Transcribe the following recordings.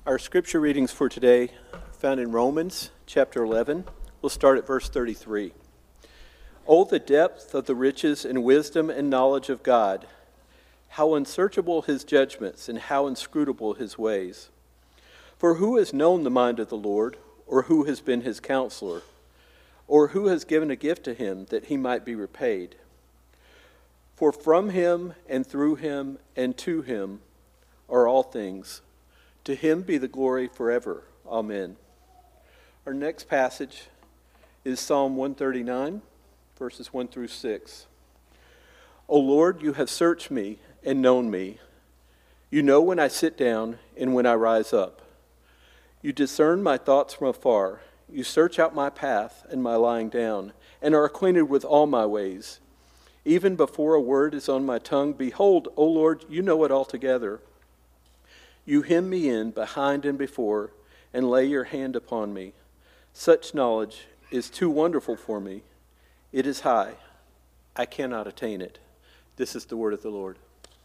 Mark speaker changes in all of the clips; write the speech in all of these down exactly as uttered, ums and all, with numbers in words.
Speaker 1: Our scripture readings for today found in Romans chapter eleven. We'll start at verse thirty-three. Oh, the depth of the riches and wisdom and knowledge of God! How unsearchable his judgments and how inscrutable his ways! For who has known the mind of the Lord, or who has been his counselor, or who has given a gift to him that he might be repaid? For from him and through him and to him are all things. To him be the glory forever. Amen. Our next passage is Psalm one thirty-nine, verses one through six. O Lord, you have searched me and known me. You know when I sit down and when I rise up. You discern my thoughts from afar. You search out my path and my lying down, and are acquainted with all my ways. Even before a word is on my tongue, behold, O Lord, you know it altogether. You hem me in behind and before, and lay your hand upon me. Such knowledge is too wonderful for me. It is high. I cannot attain it. This is the word of the Lord.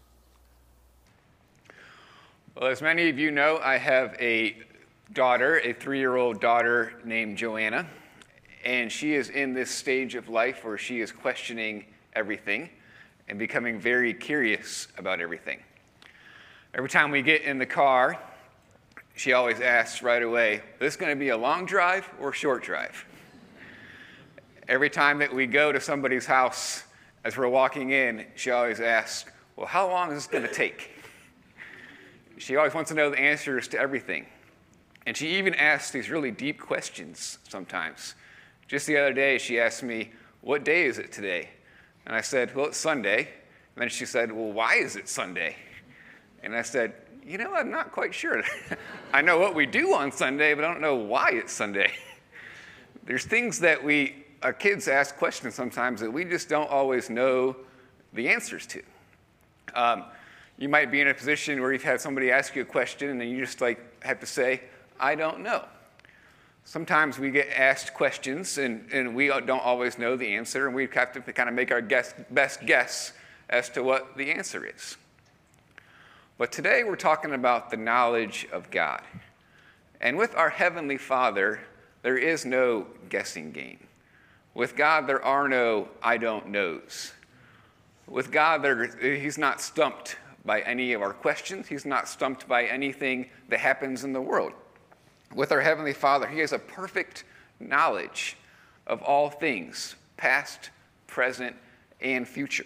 Speaker 2: Well, as many of you know, I have a daughter, a three-year-old daughter named Joanna, and she is in this stage of life where she is questioning everything and becoming very curious about everything. Every time we get in the car, she always asks right away, is this going to be a long drive or a short drive? Every time that we go to somebody's house, as we're walking in, she always asks, well, how long is this going to take? She always wants to know the answers to everything. And she even asks these really deep questions sometimes. Just the other day, she asked me, what day is it today? And I said, well, it's Sunday. And then she said, well, why is it Sunday? And I said, you know, I'm not quite sure. I know what we do on Sunday, but I don't know why it's Sunday. There's things that we, our kids ask questions sometimes that we just don't always know the answers to. Um, you might be in a position where you've had somebody ask you a question and then you just like have to say, I don't know. Sometimes we get asked questions and, and we don't always know the answer, and we have to kind of make our guess, best guess as to what the answer is. But today we're talking about the knowledge of God. And with our Heavenly Father, there is no guessing game. With God, there are no I don't knows. With God, there, he's not stumped by any of our questions. He's not stumped by anything that happens in the world. With our Heavenly Father, he has a perfect knowledge of all things, past, present, and future.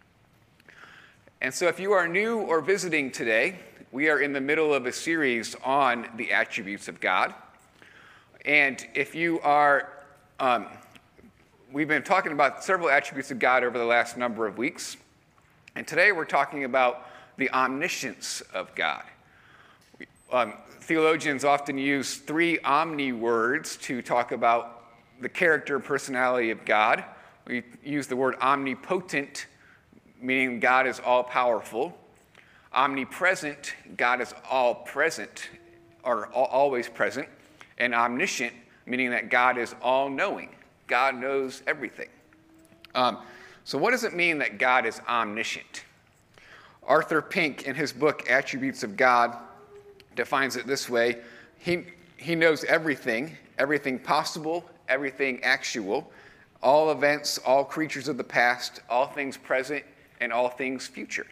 Speaker 2: And so if you are new or visiting today, we are in the middle of a series on the attributes of God. And if you are, um, we've been talking about several attributes of God over the last number of weeks. And today we're talking about the omniscience of God. Um, theologians often use three omni words to talk about the character and personality of God. We use the word omnipotent, meaning God is all-powerful. Omnipresent, God is all-present, or always present. And omniscient, meaning that God is all-knowing. God knows everything. Um, so what does it mean that God is omniscient? Arthur Pink, in his book, Attributes of God, defines it this way. He, he knows everything, everything possible, everything actual, all events, all creatures of the past, all things present, and all things future.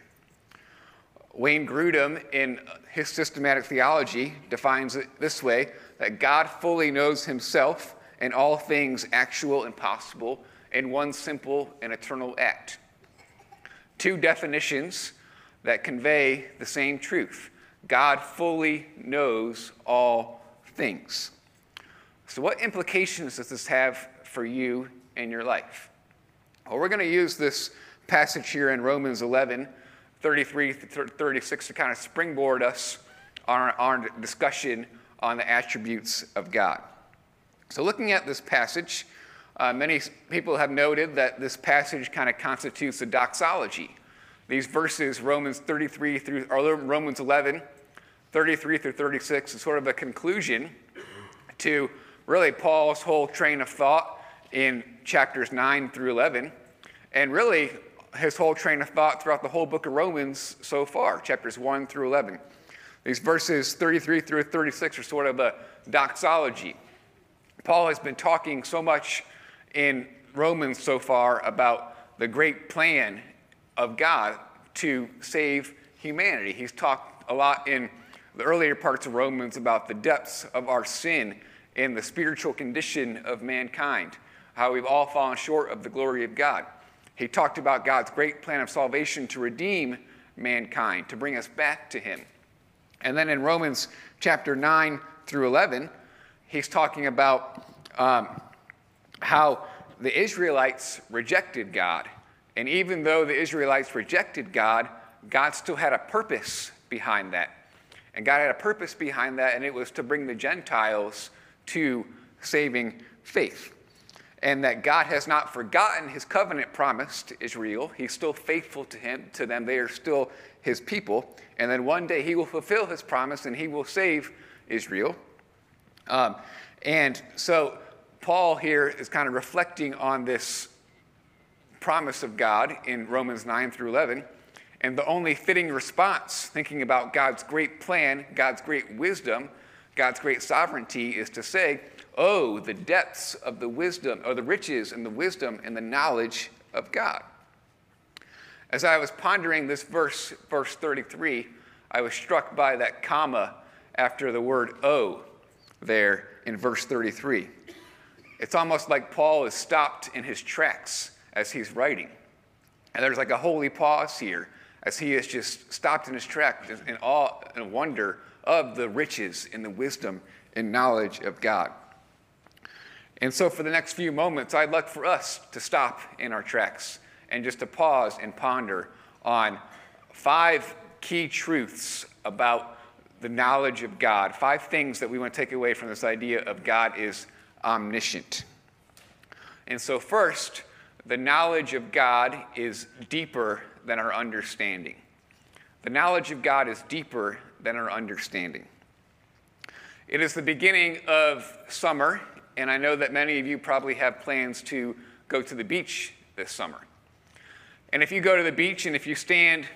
Speaker 2: Wayne Grudem, in his systematic theology, defines it this way, that God fully knows himself and all things actual and possible in one simple and eternal act. Two definitions that convey the same truth. God fully knows all things. So what implications does this have for you in your life? Well, we're going to use this passage here in Romans eleven, thirty-three through thirty-six to kind of springboard us on our, our discussion on the attributes of God. So looking at this passage, uh, many people have noted that this passage kind of constitutes a doxology. These verses, Romans thirty-three through, or Romans eleven, thirty-three through thirty-six, is sort of a conclusion to really Paul's whole train of thought in chapters nine through eleven, and really his whole train of thought throughout the whole book of Romans so far, chapters one through eleven. These verses thirty-three through thirty-six are sort of a doxology. Paul has been talking so much in Romans so far about the great plan of God to save humanity. He's talked a lot in the earlier parts of Romans about the depths of our sin and the spiritual condition of mankind, how we've all fallen short of the glory of God. He talked about God's great plan of salvation to redeem mankind, to bring us back to him. And then in Romans chapter nine through eleven, he's talking about um, how the Israelites rejected God. And even though the Israelites rejected God, God still had a purpose behind that. And God had a purpose behind that, and it was to bring the Gentiles to saving faith. And that God has not forgotten his covenant promise to Israel. He's still faithful to him, to them. They are still his people. And then one day he will fulfill his promise and he will save Israel. Um, and so Paul here is kind of reflecting on this promise of God in Romans nine through eleven. And the only fitting response, thinking about God's great plan, God's great wisdom, God's great sovereignty, is to say, oh, the depths of the wisdom, or the riches and the wisdom and the knowledge of God. As I was pondering this verse, verse thirty-three, I was struck by that comma after the word oh there in verse thirty-three. It's almost like Paul is stopped in his tracks as he's writing. And there's like a holy pause here as he is just stopped in his tracks in awe and wonder of the riches and the wisdom and knowledge of God. And so for the next few moments, I'd like for us to stop in our tracks and just to pause and ponder on five key truths about the knowledge of God, five things that we want to take away from this idea of God is omniscient. And so first, the knowledge of God is deeper than our understanding. The knowledge of God is deeper than our understanding. It is the beginning of summer, and I know that many of you probably have plans to go to the beach this summer. And if you go to the beach and if you stand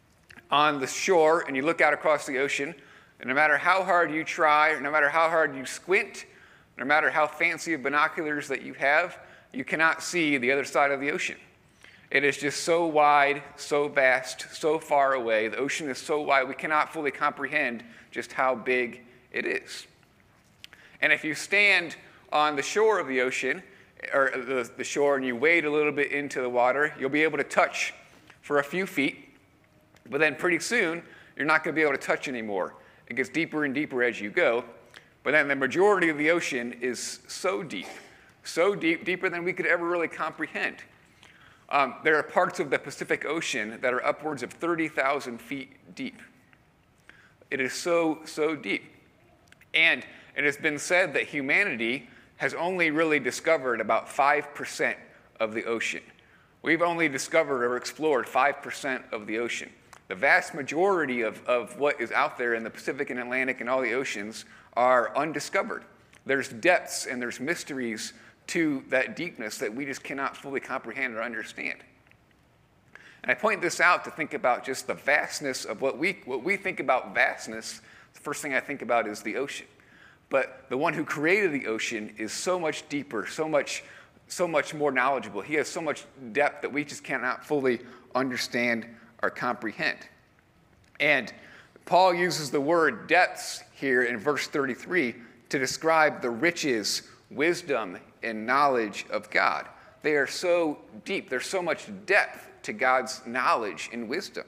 Speaker 2: on the shore and you look out across the ocean, and no matter how hard you try, or no matter how hard you squint, no matter how fancy of binoculars that you have, you cannot see the other side of the ocean. It is just so wide, so vast, so far away. The ocean is so wide, we cannot fully comprehend just how big it is. And if you stand on the shore of the ocean, or the, the shore, and you wade a little bit into the water, you'll be able to touch for a few feet, but then pretty soon, you're not going to be able to touch anymore. It gets deeper and deeper as you go, but then the majority of the ocean is so deep, so deep, deeper than we could ever really comprehend. Um, there are parts of the Pacific Ocean that are upwards of thirty thousand feet deep. It is so, so deep. And it has been said that humanity has only really discovered about five percent of the ocean. We've only discovered or explored five percent of the ocean. The vast majority of, of what is out there in the Pacific and Atlantic and all the oceans are undiscovered. There's depths and there's mysteries to that deepness that we just cannot fully comprehend or understand. And I point this out to think about just the vastness of what we, what we think about vastness. The first thing I think about is the ocean. But the one who created the ocean is so much deeper, so much, so much more knowledgeable. He has so much depth that we just cannot fully understand or comprehend. And Paul uses the word depths here in verse thirty-three to describe the riches, wisdom, and knowledge of God. They are so deep. There's so much depth to God's knowledge and wisdom.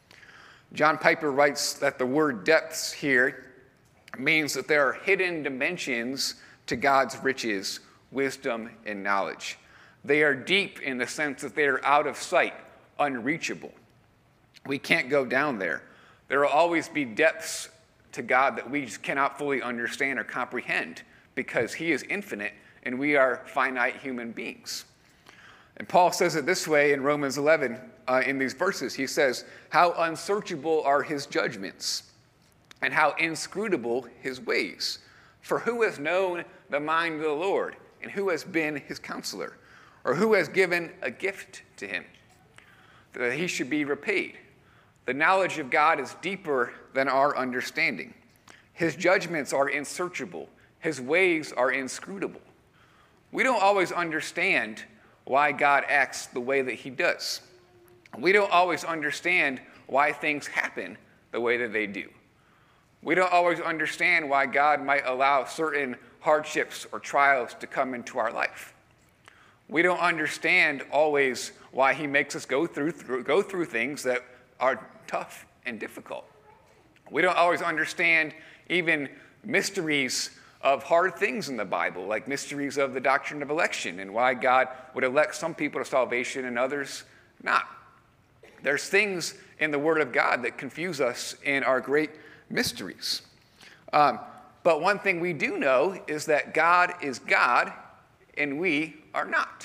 Speaker 2: John Piper writes that the word depths here means that there are hidden dimensions to God's riches, wisdom, and knowledge. They are deep in the sense that they are out of sight, unreachable. We can't go down there. There will always be depths to God that we just cannot fully understand or comprehend because he is infinite and we are finite human beings. And Paul says it this way in Romans eleven, uh, in these verses. He says, how unsearchable are his judgments, and how inscrutable his ways. For who has known the mind of the Lord, and who has been his counselor? Or who has given a gift to him, that he should be repaid? The knowledge of God is deeper than our understanding. His judgments are unsearchable. His ways are inscrutable. We don't always understand why God acts the way that he does. We don't always understand why things happen the way that they do. We don't always understand why God might allow certain hardships or trials to come into our life. We don't understand always why he makes us go through, through go through things that are tough and difficult. We don't always understand even mysteries of hard things in the Bible, like mysteries of the doctrine of election and why God would elect some people to salvation and others not. There's things in the Word of God that confuse us in our great mysteries. Um, but one thing we do know is that God is God and we are not.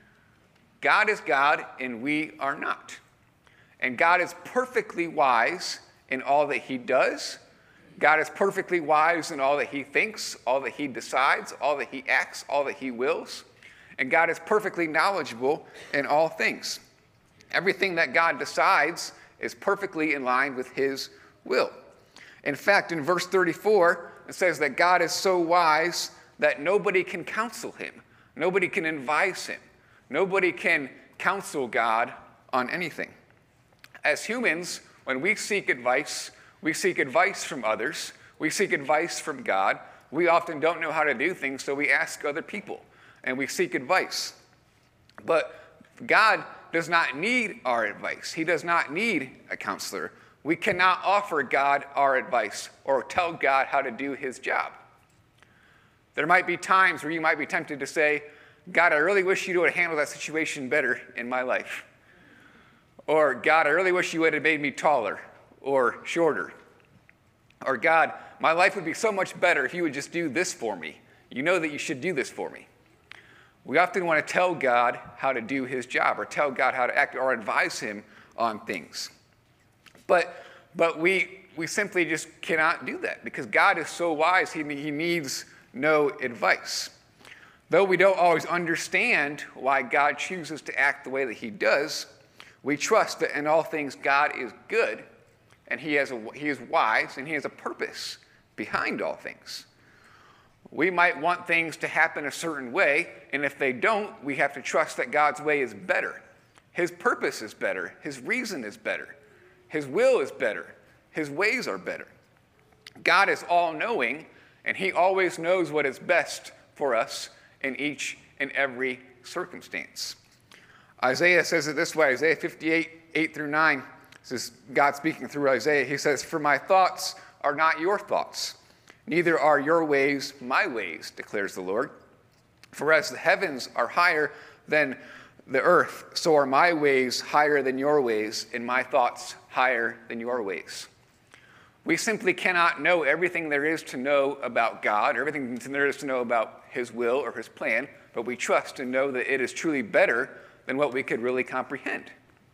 Speaker 2: God is God and we are not. And God is perfectly wise in all that he does. God is perfectly wise in all that he thinks, all that he decides, all that he acts, all that he wills. And God is perfectly knowledgeable in all things. Everything that God decides is perfectly in line with his will. In fact, in verse thirty-four, it says that God is so wise that nobody can counsel him. Nobody can advise him. Nobody can counsel God on anything. As humans, when we seek advice, we seek advice from others. We seek advice from God. We often don't know how to do things, so we ask other people, and we seek advice. But God does not need our advice. He does not need a counselor. We cannot offer God our advice or tell God how to do his job. There might be times where you might be tempted to say, God, I really wish you would have handled that situation better in my life. Or, God, I really wish you would have made me taller or shorter. Or, God, my life would be so much better if you would just do this for me. You know that you should do this for me. We often want to tell God how to do his job or tell God how to act or advise him on things. But, but we, we simply just cannot do that because God is so wise, he, he needs no advice. Though we don't always understand why God chooses to act the way that he does, we trust that in all things God is good and he, has a, he is wise and he has a purpose behind all things. We might want things to happen a certain way, and if they don't, we have to trust that God's way is better. His purpose is better. His reason is better. His will is better. His ways are better. God is all-knowing, and he always knows what is best for us in each and every circumstance. Isaiah says it this way, Isaiah fifty-eight, eight through nine. This is God speaking through Isaiah. He says, "For my thoughts are not your thoughts, neither are your ways my ways, declares the Lord. For as the heavens are higher than the earth, so are my ways higher than your ways, and my thoughts higher than your ways." We simply cannot know everything there is to know about God, or everything there is to know about his will or his plan, but we trust and know that it is truly better than what we could really comprehend.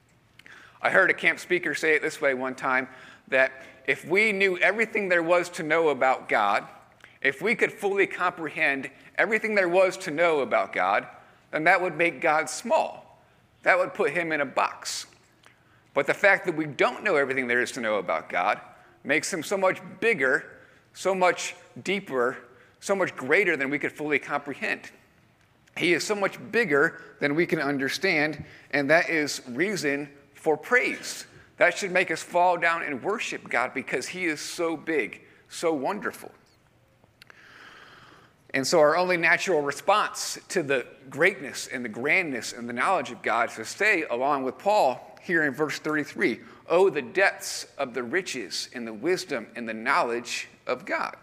Speaker 2: I heard a camp speaker say it this way one time, that if we knew everything there was to know about God, if we could fully comprehend everything there was to know about God, then that would make God small. That would put him in a box. But the fact that we don't know everything there is to know about God makes him so much bigger, so much deeper, so much greater than we could fully comprehend. He is so much bigger than we can understand, and that is reason for praise. That should make us fall down and worship God because he is so big, so wonderful. And so our only natural response to the greatness and the grandness and the knowledge of God is to say, along with Paul, here in verse thirty-three, "Oh, the depths of the riches and the wisdom and the knowledge of God."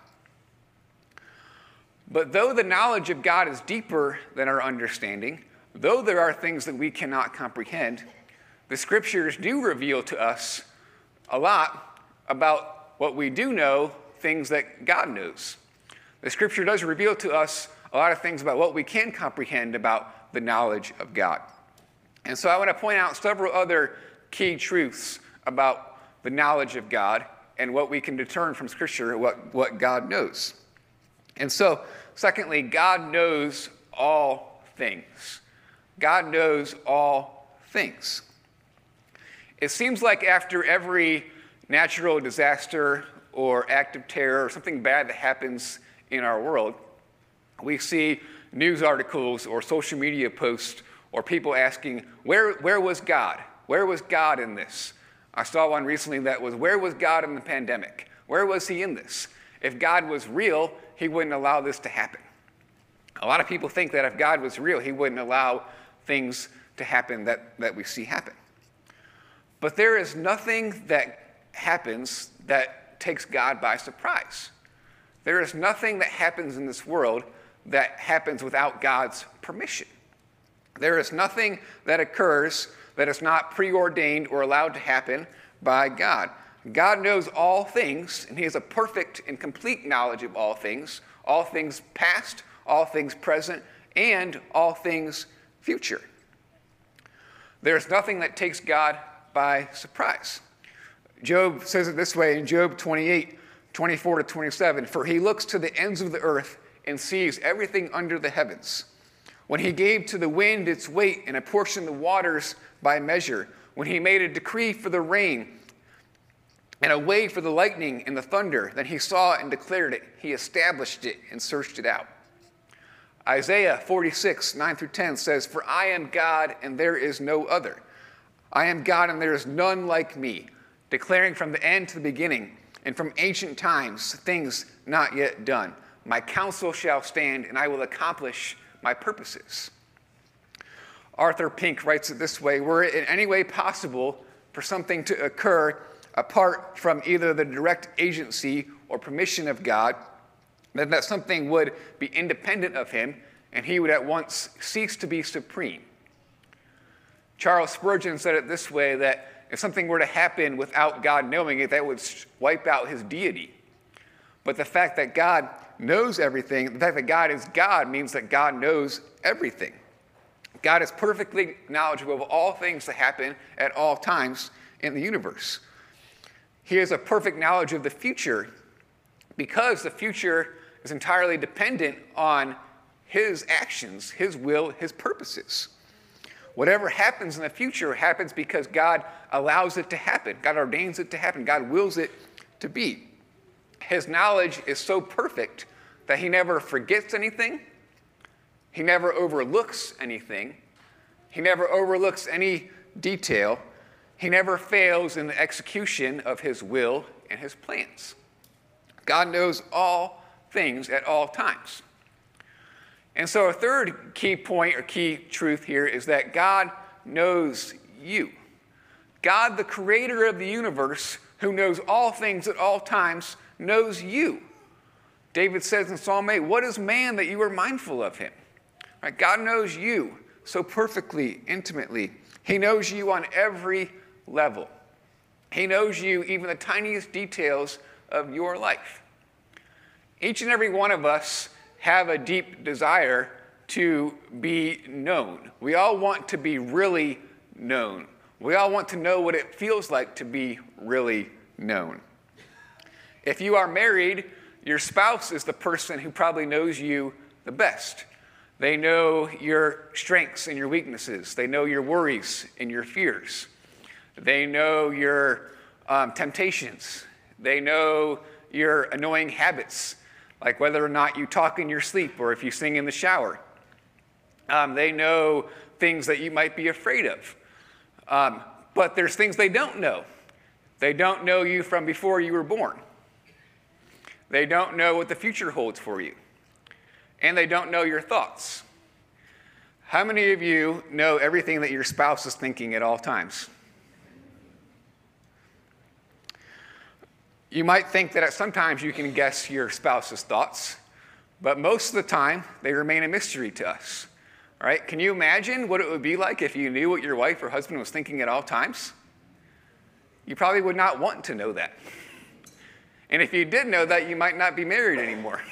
Speaker 2: But though the knowledge of God is deeper than our understanding, though there are things that we cannot comprehend, the scriptures do reveal to us a lot about what we do know, things that God knows. The scripture does reveal to us a lot of things about what we can comprehend about the knowledge of God. And so I want to point out several other key truths about the knowledge of God and what we can discern from scripture, what, what God knows. And so, secondly, God knows all things. God knows all things. It seems like after every natural disaster or act of terror or something bad that happens in our world, we see news articles or social media posts or people asking, where, where was God? Where was God in this? I saw one recently that was, where was God in the pandemic? Where was he in this? If God was real, he wouldn't allow this to happen. A lot of people think that if God was real, he wouldn't allow things to happen that, that we see happen. But there is nothing that happens that takes God by surprise. There is nothing that happens in this world that happens without God's permission. There is nothing that occurs that is not preordained or allowed to happen by God. God knows all things, and he has a perfect and complete knowledge of all things, all things past, all things present, and all things future. There is nothing that takes God by surprise. Job says it this way in Job twenty-eight, twenty-four to twenty-seven, for he looks to the ends of the earth and sees everything under the heavens. When he gave to the wind its weight and apportioned the waters by measure, when he made a decree for the rain and a way for the lightning and the thunder, then he saw it and declared it. He established it and searched it out. Isaiah forty-six, nine through ten says, for I am God and there is no other. I am God and there is none like me, declaring from the end to the beginning and from ancient times things not yet done. My counsel shall stand and I will accomplish my purposes. Arthur Pink writes it this way, were it in any way possible for something to occur apart from either the direct agency or permission of God, then that something would be independent of him and he would at once cease to be supreme. Charles Spurgeon said it this way, that if something were to happen without God knowing it, that would wipe out his deity. But the fact that God knows everything, the fact that God is God means that God knows everything. God is perfectly knowledgeable of all things that happen at all times in the universe. He has a perfect knowledge of the future because the future is entirely dependent on his actions, his will, his purposes. Whatever happens in the future happens because God allows it to happen. God ordains it to happen. God wills it to be. His knowledge is so perfect that he never forgets anything. He never overlooks anything. He never overlooks any detail. He never fails in the execution of his will and his plans. God knows all things at all times. And so a third key point or key truth here is that God knows you. God, the creator of the universe, who knows all things at all times, knows you. David says in Psalm eight, what is man that you are mindful of him? Right? God knows you so perfectly, intimately. He knows you on every level. He knows you, even the tiniest details of your life. Each and every one of us have a deep desire to be known. We all want to be really known. We all want to know what it feels like to be really known. If you are married, your spouse is the person who probably knows you the best. They know your strengths and your weaknesses. They know your worries and your fears. They know your um, temptations. They know your annoying habits, like whether or not you talk in your sleep or if you sing in the shower. Um, they know things that you might be afraid of. Um, but there's things they don't know. They don't know you from before you were born. They don't know what the future holds for you. And they don't know your thoughts. How many of you know everything that your spouse is thinking at all times? You might think that at sometimes you can guess your spouse's thoughts, but most of the time they remain a mystery to us. All right? Can you imagine what it would be like if you knew what your wife or husband was thinking at all times? You probably would not want to know that. And if you did know that, you might not be married anymore.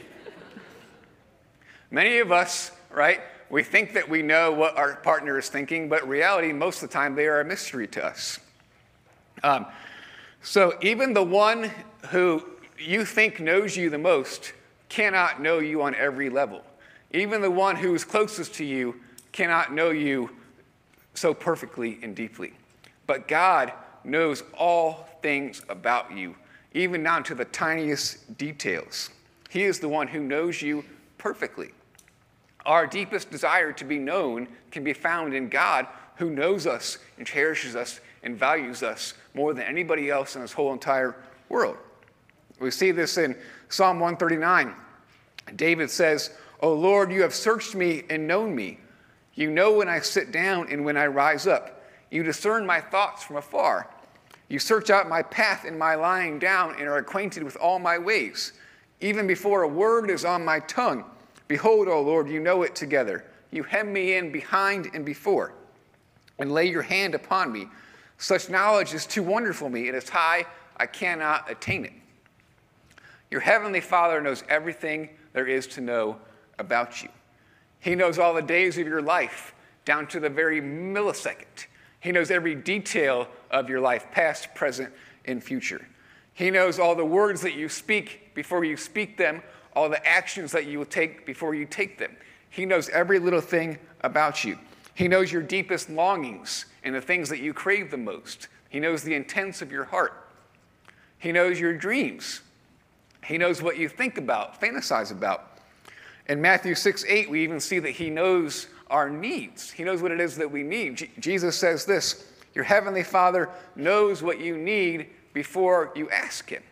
Speaker 2: Many of us, right, we think that we know what our partner is thinking, but in reality, most of the time, they are a mystery to us. Um, so even the one who you think knows you the most cannot know you on every level. Even the one who is closest to you cannot know you so perfectly and deeply. But God knows all things about you, even down to the tiniest details. He is the one who knows you perfectly. Our deepest desire to be known can be found in God, who knows us and cherishes us and values us more than anybody else in this whole entire world. We see this in Psalm one thirty-nine. David says, "O Lord, you have searched me and known me. You know when I sit down and when I rise up. You discern my thoughts from afar. You search out my path and my lying down and are acquainted with all my ways. Even before a word is on my tongue, behold, O Lord, you know it together. You hem me in behind and before, and lay your hand upon me. Such knowledge is too wonderful for me. It is high, I cannot attain it." Your heavenly Father knows everything there is to know about you. He knows all the days of your life, down to the very millisecond. He knows every detail of your life, past, present, and future. He knows all the words that you speak before you speak them, all the actions that you will take before you take them. He knows every little thing about you. He knows your deepest longings and the things that you crave the most. He knows the intents of your heart. He knows your dreams. He knows what you think about, fantasize about. In Matthew six eight, we even see that he knows our needs. He knows what it is that we need. J- Jesus says this, "Your heavenly Father knows what you need before you ask him."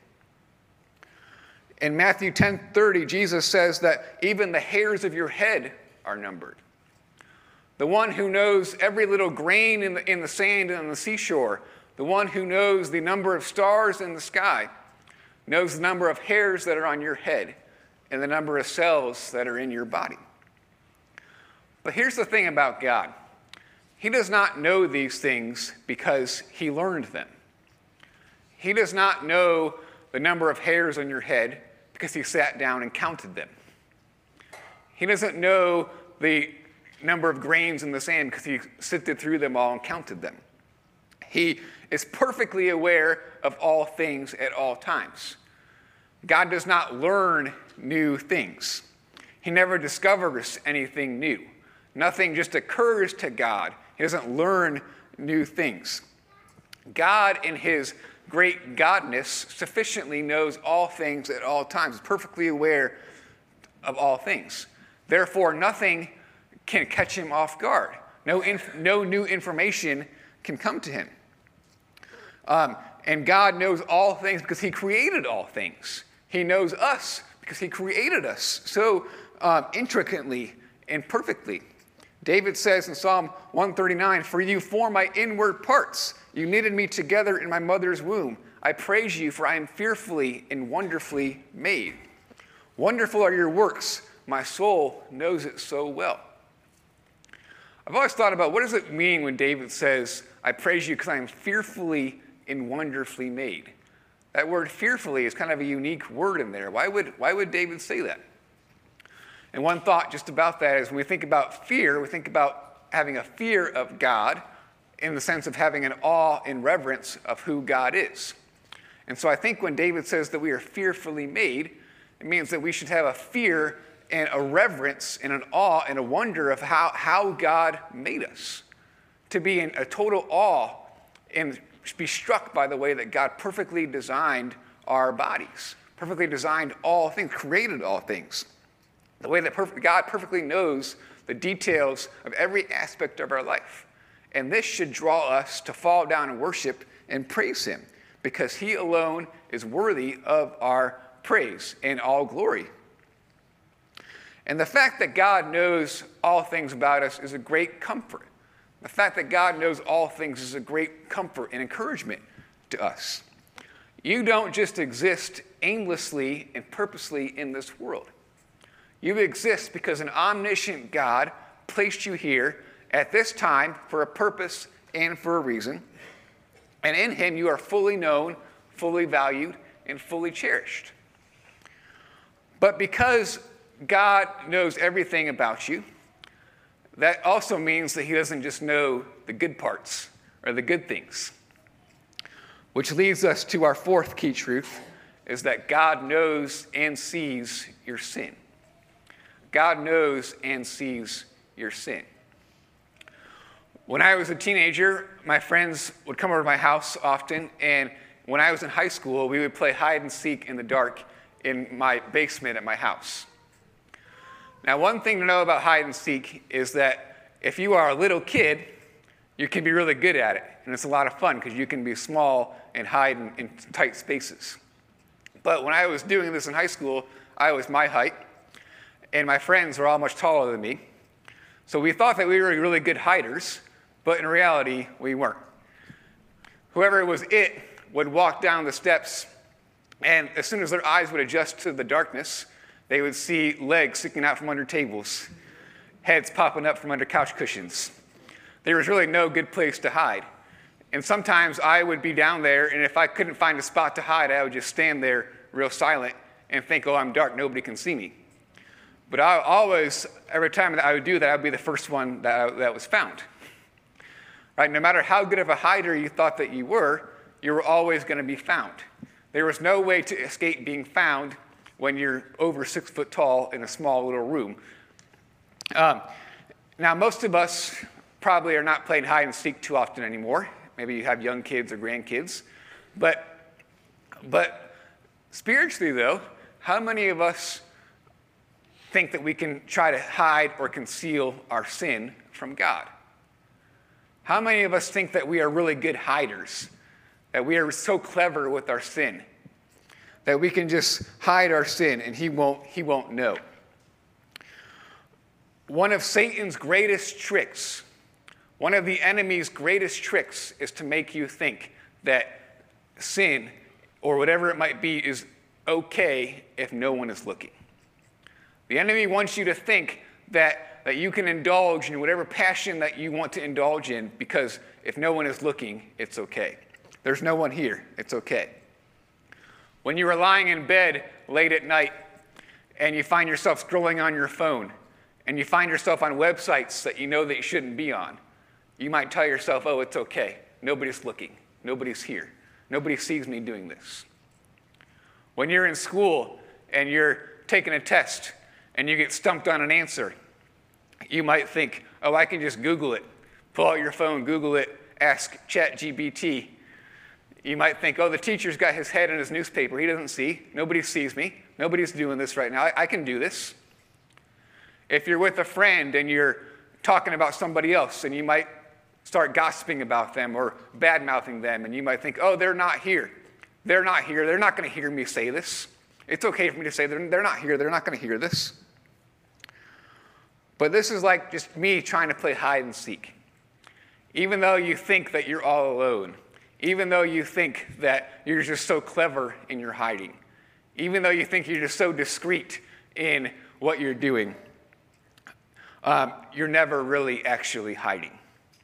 Speaker 2: In Matthew ten thirty, Jesus says that even the hairs of your head are numbered. The one who knows every little grain in the, in the sand and on the seashore, the one who knows the number of stars in the sky, knows the number of hairs that are on your head and the number of cells that are in your body. But here's the thing about God. He does not know these things because he learned them. He does not know the number of hairs on your head because he sat down and counted them. He doesn't know the number of grains in the sand because he sifted through them all and counted them. He is perfectly aware of all things at all times. God does not learn new things. He never discovers anything new. Nothing just occurs to God. He doesn't learn new things. God, in his great godness, sufficiently knows all things at all times, perfectly aware of all things. Therefore, nothing can catch him off guard. No, inf- no new information can come to him. Um, and God knows all things because he created all things. He knows us because he created us so um, intricately and perfectly. David says in Psalm one thirty-nine, "For you form my inward parts. You knitted me together in my mother's womb. I praise you, for I am fearfully and wonderfully made. Wonderful are your works. My soul knows it so well." I've always thought about what does it mean when David says, "I praise you because I am fearfully and wonderfully made." That word fearfully is kind of a unique word in there. Why would, why would David say that? And one thought just about that is when we think about fear, we think about having a fear of God in the sense of having an awe and reverence of who God is. And so I think when David says that we are fearfully made, it means that we should have a fear and a reverence and an awe and a wonder of how, how God made us. To be in a total awe and be struck by the way that God perfectly designed our bodies, perfectly designed all things, created all things. The way that perfect, God perfectly knows the details of every aspect of our life. And this should draw us to fall down and worship and praise him because he alone is worthy of our praise and all glory. And the fact that God knows all things about us is a great comfort. The fact that God knows all things is a great comfort and encouragement to us. You don't just exist aimlessly and purposely in this world. You exist because an omniscient God placed you here at this time for a purpose and for a reason. And in him you are fully known, fully valued, and fully cherished. But because God knows everything about you, that also means that he doesn't just know the good parts or the good things. Which leads us to our fourth key truth, is that God knows and sees your sin. God knows and sees your sin. When I was a teenager, my friends would come over to my house often, and when I was in high school, we would play hide and seek in the dark in my basement at my house. Now, one thing to know about hide and seek is that if you are a little kid, you can be really good at it, and it's a lot of fun because you can be small and hide in, in tight spaces. But when I was doing this in high school, I was my height, and my friends were all much taller than me. So we thought that we were really good hiders, but in reality, we weren't. Whoever was it would walk down the steps, and as soon as their eyes would adjust to the darkness, they would see legs sticking out from under tables, heads popping up from under couch cushions. There was really no good place to hide. And sometimes I would be down there, and if I couldn't find a spot to hide, I would just stand there real silent and think, oh, I'm dark, nobody can see me. But I always, every time that I would do that, I would be the first one that, I, that was found. Right? No matter how good of a hider you thought that you were, you were always going to be found. There was no way to escape being found when you're over six foot tall in a small little room. Um, now, most of us probably are not playing hide and seek too often anymore. Maybe you have young kids or grandkids. But, but spiritually, though, how many of us think that we can try to hide or conceal our sin from God? How many of us think that we are really good hiders, that we are so clever with our sin, that we can just hide our sin and he won't, he won't know? One of Satan's greatest tricks, one of the enemy's greatest tricks is to make you think that sin, or whatever it might be, is okay if no one is looking. The enemy wants you to think that, that you can indulge in whatever passion that you want to indulge in because if no one is looking, it's okay. There's no one here, it's okay. When you are lying in bed late at night and you find yourself scrolling on your phone and you find yourself on websites that you know that you shouldn't be on, you might tell yourself, oh, it's okay. Nobody's looking. Nobody's here. Nobody sees me doing this. When you're in school and you're taking a test and you get stumped on an answer, you might think, oh, I can just Google it. Pull out your phone, Google it, ask ChatGPT. You might think, oh, the teacher's got his head in his newspaper. He doesn't see. Nobody sees me. Nobody's doing this right now. I, I can do this. If you're with a friend and you're talking about somebody else and you might start gossiping about them or bad-mouthing them, and you might think, oh, they're not here. They're not here. They're not going to hear me say this. It's okay for me to say they're, they're not here. They're not going to hear this. But this is like just me trying to play hide and seek. Even though you think that you're all alone, even though you think that you're just so clever in your hiding, even though you think you're just so discreet in what you're doing, um, you're never really actually hiding.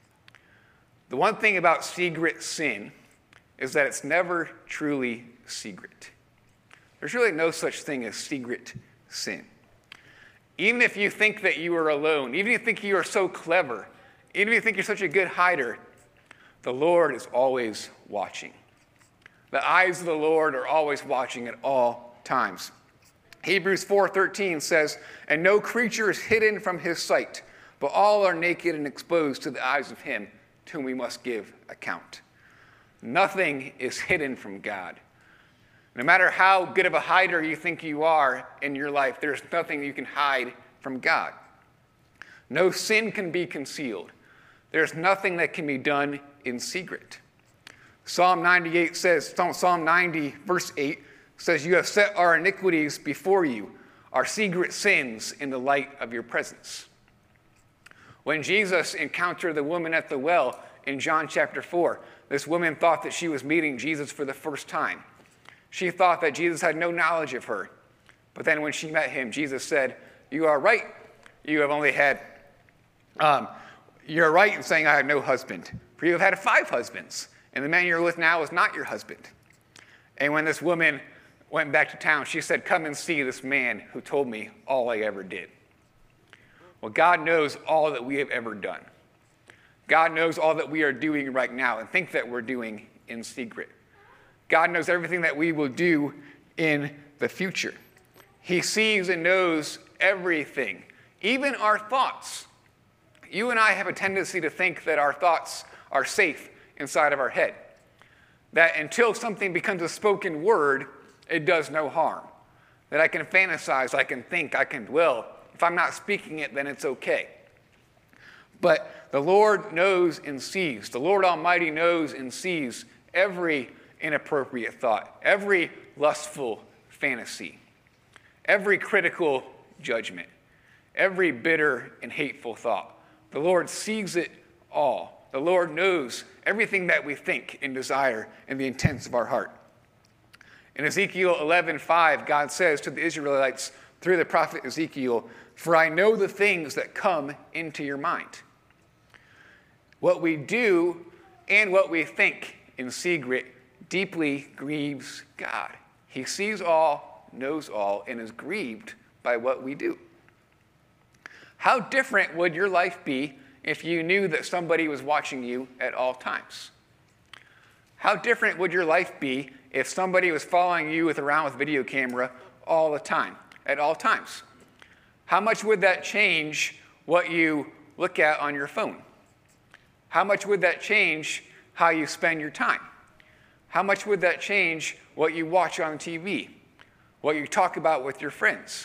Speaker 2: The one thing about secret sin is that it's never truly secret. There's really no such thing as secret sin. Even if you think that you are alone, even if you think you are so clever, even if you think you're such a good hider, the Lord is always watching. The eyes of the Lord are always watching at all times. Hebrews four thirteen says, and no creature is hidden from his sight, but all are naked and exposed to the eyes of him to whom we must give account. Nothing is hidden from God. No matter how good of a hider you think you are in your life, there's nothing you can hide from God. No sin can be concealed. There's nothing that can be done in secret. Psalm ninety-eight says, Psalm ninety, verse eight, says, you have set our iniquities before you, our secret sins in the light of your presence. When Jesus encountered the woman at the well in John chapter four, this woman thought that she was meeting Jesus for the first time. She thought that Jesus had no knowledge of her. But then when she met him, Jesus said, you are right. You have only had, um, you're right in saying I have no husband. For you have had five husbands, and the man you're with now is not your husband. And when this woman went back to town, she said, come and see this man who told me all I ever did. Well, God knows all that we have ever done. God knows all that we are doing right now and think that we're doing in secret. God knows everything that we will do in the future. He sees and knows everything, even our thoughts. You and I have a tendency to think that our thoughts are safe inside of our head, that until something becomes a spoken word, it does no harm, that I can fantasize, I can think, I can dwell. If I'm not speaking it, then it's okay. But the Lord knows and sees. The Lord Almighty knows and sees every inappropriate thought, every lustful fantasy, every critical judgment, every bitter and hateful thought. The Lord sees it all. The Lord knows everything that we think and desire and the intents of our heart. In Ezekiel eleven five, God says to the Israelites through the prophet Ezekiel, "For I know the things that come into your mind." What we do and what we think in secret deeply grieves God. He sees all, knows all, and is grieved by what we do. How different would your life be if you knew that somebody was watching you at all times? How different would your life be if somebody was following you with around with video camera all the time, at all times? How much would that change what you look at on your phone? How much would that change how you spend your time? How much would that change what you watch on T V, what you talk about with your friends?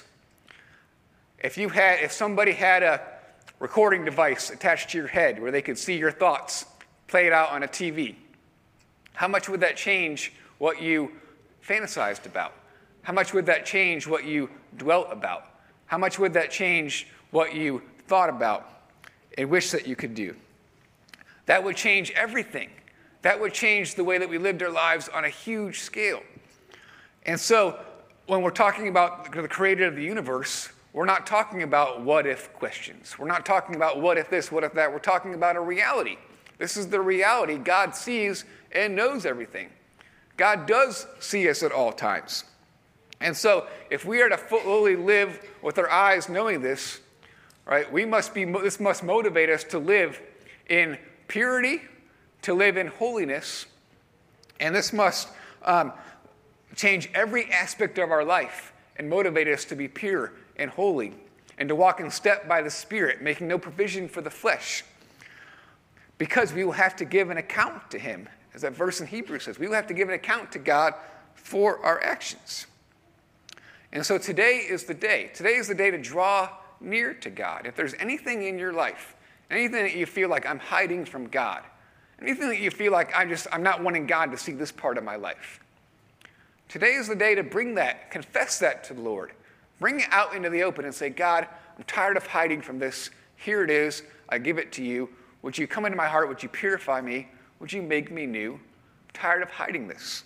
Speaker 2: If you had, if somebody had a recording device attached to your head where they could see your thoughts played out on a T V, how much would that change what you fantasized about? How much would that change what you dwelt about? How much would that change what you thought about and wished that you could do? That would change everything. That would change the way that we lived our lives on a huge scale. And so when we're talking about the creator of the universe, we're not talking about what-if questions. We're not talking about what if this, what if that. We're talking about a reality. This is the reality. God sees and knows everything. God does see us at all times. And so if we are to fully live with our eyes knowing this, right, we must be, this must motivate us to live in purity, to live in holiness, and this must um, change every aspect of our life and motivate us to be pure and holy and to walk in step by the Spirit, making no provision for the flesh, because we will have to give an account to him. As that verse in Hebrews says, we will have to give an account to God for our actions. And so today is the day. Today is the day to draw near to God. If there's anything in your life, anything that you feel like I'm hiding from God, anything that you feel like I'm just, I'm not wanting God to see this part of my life, today is the day to bring that, confess that to the Lord. Bring it out into the open and say, God, I'm tired of hiding from this. Here it is. I give it to you. Would you come into my heart? Would you purify me? Would you make me new? I'm tired of hiding this.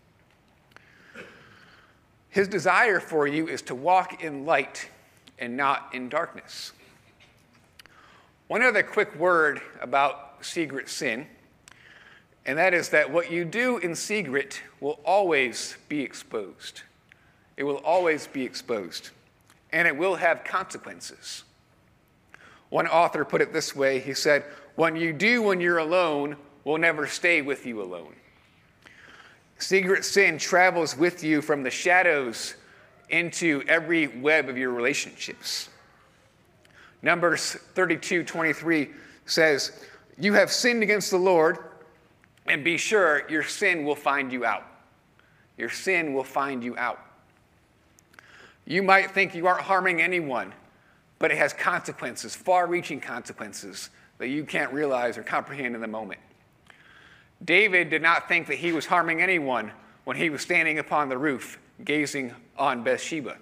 Speaker 2: His desire for you is to walk in light and not in darkness. One other quick word about secret sin, and that is that what you do in secret will always be exposed. It will always be exposed, and it will have consequences. One author put it this way. He said, "What you do when you're alone will never stay with you alone." Secret sin travels with you from the shadows into every web of your relationships. Numbers thirty-two twenty-three says, "You have sinned against the Lord, and be sure your sin will find you out." Your sin will find you out. You might think you aren't harming anyone, but it has consequences, far-reaching consequences that you can't realize or comprehend in the moment. David did not think that he was harming anyone when he was standing upon the roof gazing on Bathsheba.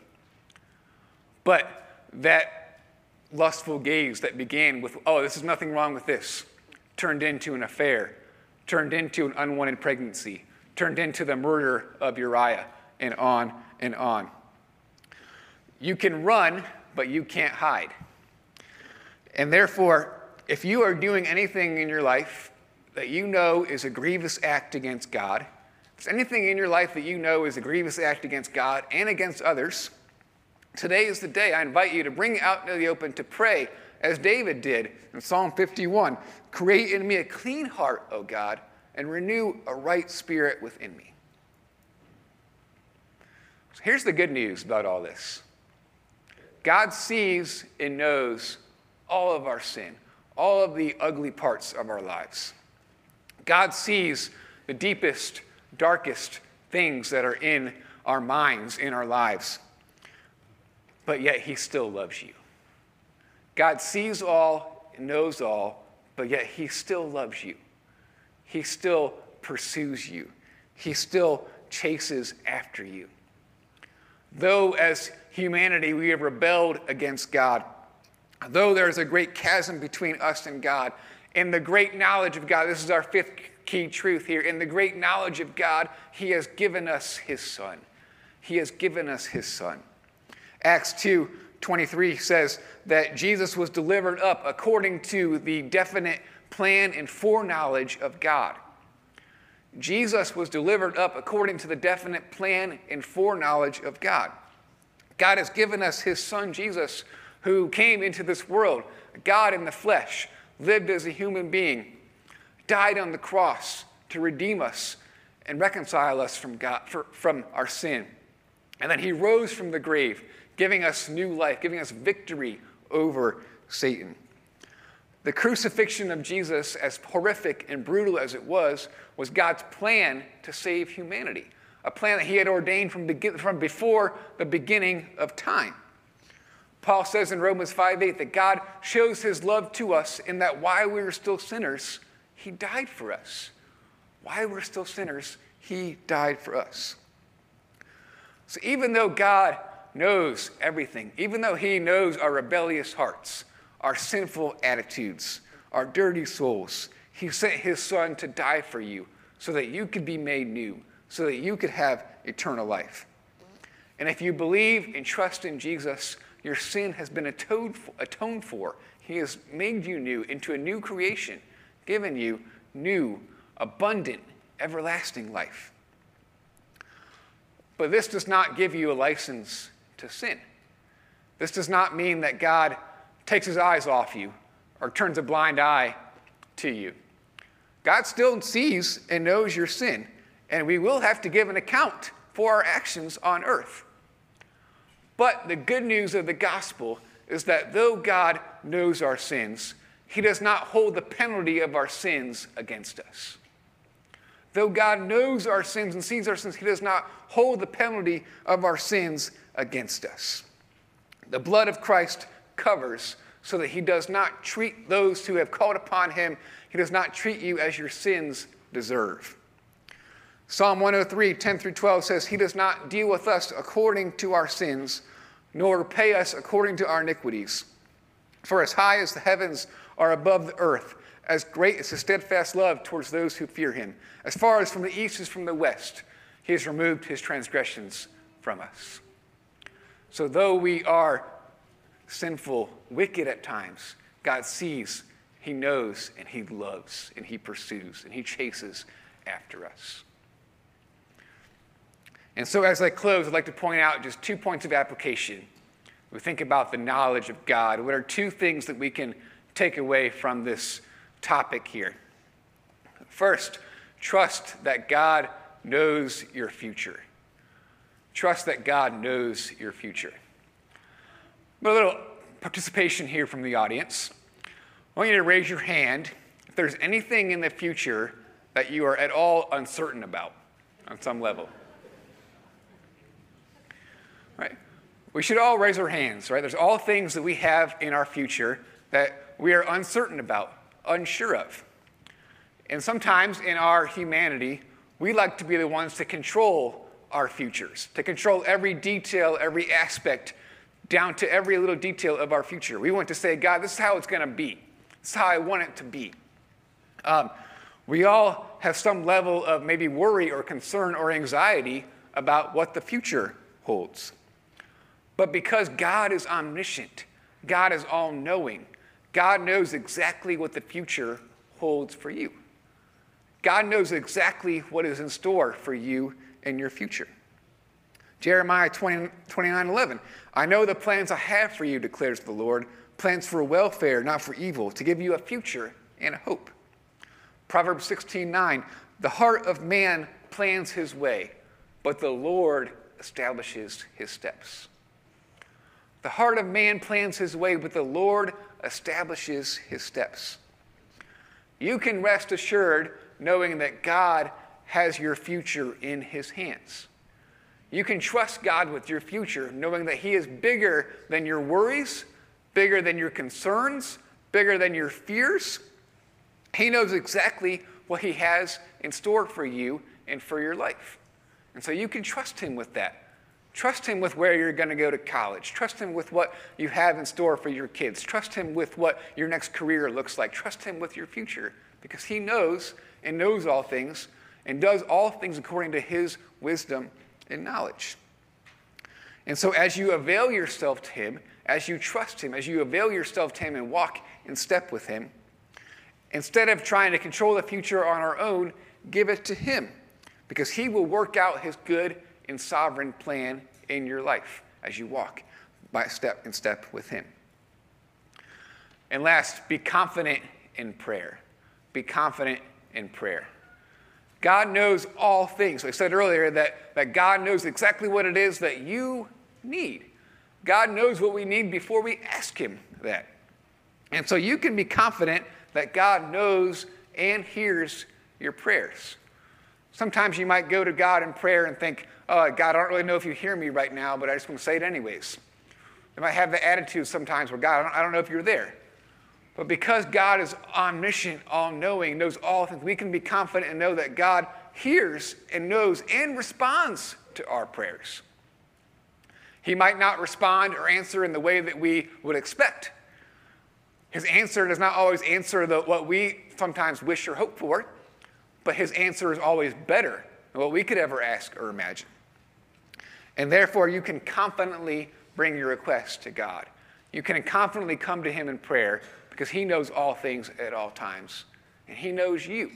Speaker 2: But that lustful gaze that began with, oh, this is nothing wrong with this, turned into an affair, turned into an unwanted pregnancy, turned into the murder of Uriah, and on and on. You can run, but you can't hide. And therefore, if you are doing anything in your life that you know is a grievous act against God, if there's anything in your life that you know is a grievous act against God and against others, today is the day I invite you to bring it out into the open, to pray as David did in Psalm fifty-one. "Create in me a clean heart, O God, and renew a right spirit within me." So here's the good news about all this. God sees and knows all of our sin, all of the ugly parts of our lives. God sees the deepest, darkest things that are in our minds, in our lives. But yet he still loves you. God sees all, knows all, but yet he still loves you. He still pursues you. He still chases after you. Though as humanity we have rebelled against God, though there is a great chasm between us and God, in the great knowledge of God, this is our fifth key truth here, in the great knowledge of God, he has given us his Son. He has given us his Son. Acts two twenty-three says that Jesus was delivered up according to the definite plan and foreknowledge of God. Jesus was delivered up according to the definite plan and foreknowledge of God. God has given us his Son, Jesus, who came into this world, God in the flesh, lived as a human being, died on the cross to redeem us and reconcile us from God, for, from our sin. And then he rose from the grave, giving us new life, giving us victory over Satan. The crucifixion of Jesus, as horrific and brutal as it was, was God's plan to save humanity, a plan that he had ordained from, begin, from before the beginning of time. Paul says in Romans five eight that God shows his love to us in that while we were still sinners, he died for us. While we're still sinners, he died for us. So even though God knows everything, even though he knows our rebellious hearts, our sinful attitudes, our dirty souls, he sent his Son to die for you so that you could be made new, so that you could have eternal life. And if you believe and trust in Jesus, your sin has been atoned for, atoned for. He has made you new into a new creation, given you new, abundant, everlasting life. But this does not give you a license to sin. This does not mean that God takes his eyes off you or turns a blind eye to you. God still sees and knows your sin, and we will have to give an account for our actions on earth. But the good news of the gospel is that though God knows our sins, he does not hold the penalty of our sins against us. Though God knows our sins and sees our sins, he does not hold the penalty of our sins against us. The blood of Christ covers so that he does not treat those who have called upon him, he does not treat you as your sins deserve. Psalm one oh three, ten through twelve says, he does not deal with us according to our sins, nor repay us according to our iniquities. For as high as the heavens are above the earth, as great is his steadfast love towards those who fear him. As far as from the east is from the west, he has removed his transgressions from us. So though we are sinful, wicked at times, God sees, he knows, and he loves, and he pursues, and he chases after us. And so as I close, I'd like to point out just two points of application. We think about the knowledge of God. What are two things that we can take away from this topic here? First, trust that God knows your future. Trust that God knows your future. A little participation here from the audience. I want you to raise your hand if there's anything in the future that you are at all uncertain about on some level. Right? We should all raise our hands, right? There's all things that we have in our future that we are uncertain about, unsure of. And sometimes in our humanity, we like to be the ones to control our futures, to control every detail, every aspect, down to every little detail of our future. We want to say, God, this is how it's going to be. This is how I want it to be. Um, we all have some level of maybe worry or concern or anxiety about what the future holds. But because God is omniscient, God is all-knowing, God knows exactly what the future holds for you. God knows exactly what is in store for you in your future. Jeremiah twenty-nine eleven, I know the plans I have for you, declares the Lord, plans for welfare, not for evil, to give you a future and a hope. Proverbs sixteen nine, the heart of man plans his way, but the Lord establishes his steps. The heart of man plans his way, but the Lord establishes his steps. You can rest assured knowing that God has your future in his hands. You can trust God with your future, knowing that he is bigger than your worries, bigger than your concerns, bigger than your fears. He knows exactly what he has in store for you and for your life. And so you can trust him with that. Trust him with where you're going to go to college. Trust him with what you have in store for your kids. Trust him with what your next career looks like. Trust him with your future, because he knows and knows all things and does all things according to his wisdom and knowledge. And so as you avail yourself to him, as you trust him, as you avail yourself to him and walk in step with him, instead of trying to control the future on our own, give it to him, because he will work out his good and sovereign plan in your life as you walk by step in step with him. And last, be confident in prayer. Be confident in prayer. God knows all things. I said earlier that, that God knows exactly what it is that you need. God knows what we need before we ask him that. And so you can be confident that God knows and hears your prayers. Sometimes you might go to God in prayer and think, oh, God, I don't really know if you hear me right now, but I just want to say it anyways. You might have the attitude sometimes where, God, I don't, I don't know if you're there. But because God is omniscient, all-knowing, knows all things, we can be confident and know that God hears and knows and responds to our prayers. He might not respond or answer in the way that we would expect. His answer does not always answer the, what we sometimes wish or hope for, but his answer is always better than what we could ever ask or imagine. And therefore, you can confidently bring your request to God. You can confidently come to him in prayer because he knows all things at all times, and he knows you.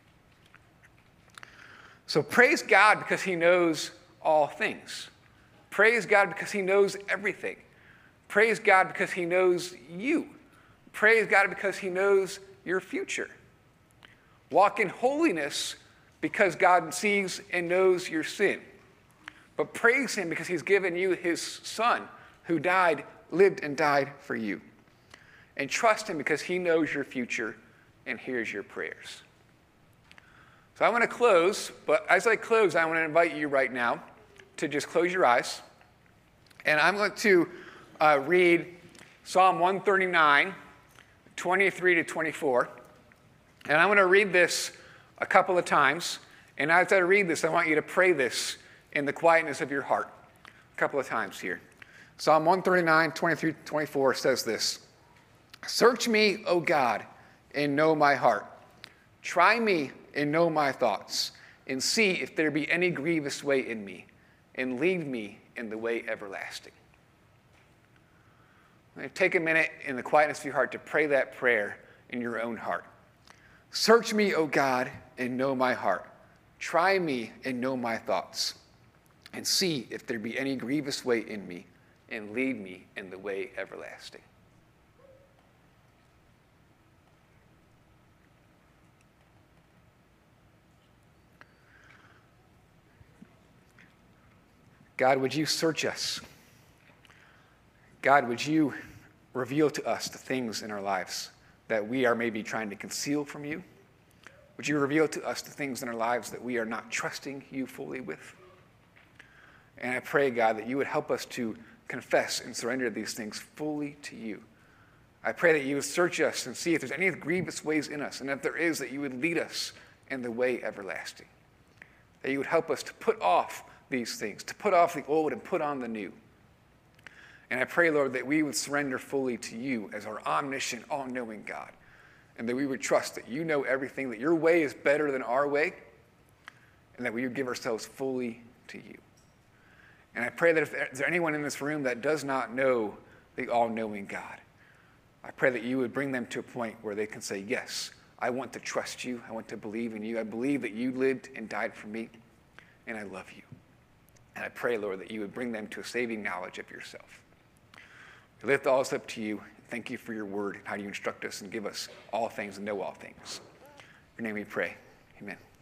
Speaker 2: So praise God because he knows all things. Praise God because he knows everything. Praise God because he knows you. Praise God because he knows your future. Walk in holiness because God sees and knows your sin. But praise him because he's given you his son who died, lived and died for you. And trust him because he knows your future and hears your prayers. So I want to close, but as I close, I want to invite you right now to just close your eyes. And I'm going to uh, read Psalm one thirty-nine, twenty-three to twenty-four. And I'm going to read this a couple of times. And as I read this, I want you to pray this in the quietness of your heart a couple of times here. Psalm one thirty-nine, twenty-three to twenty-four says this. Search me, O God, and know my heart. Try me and know my thoughts, and see if there be any grievous way in me, and lead me in the way everlasting. Take a minute in the quietness of your heart to pray that prayer in your own heart. Search me, O God, and know my heart. Try me and know my thoughts, and see if there be any grievous way in me, and lead me in the way everlasting. God, would you search us? God, would you reveal to us the things in our lives that we are maybe trying to conceal from you? Would you reveal to us the things in our lives that we are not trusting you fully with? And I pray, God, that you would help us to confess and surrender these things fully to you. I pray that you would search us and see if there's any grievous ways in us, and if there is, that you would lead us in the way everlasting. That you would help us to put off these things, to put off the old and put on the new. And I pray, Lord, that we would surrender fully to you as our omniscient, all-knowing God, and that we would trust that you know everything, that your way is better than our way, and that we would give ourselves fully to you. And I pray that if there's anyone in this room that does not know the all-knowing God, I pray that you would bring them to a point where they can say, yes, I want to trust you. I want to believe in you. I believe that you lived and died for me, and I love you. And I pray, Lord, that you would bring them to a saving knowledge of yourself. We lift all this up to you. Thank you for your word and how you instruct us and give us all things and know all things. In your name we pray. Amen.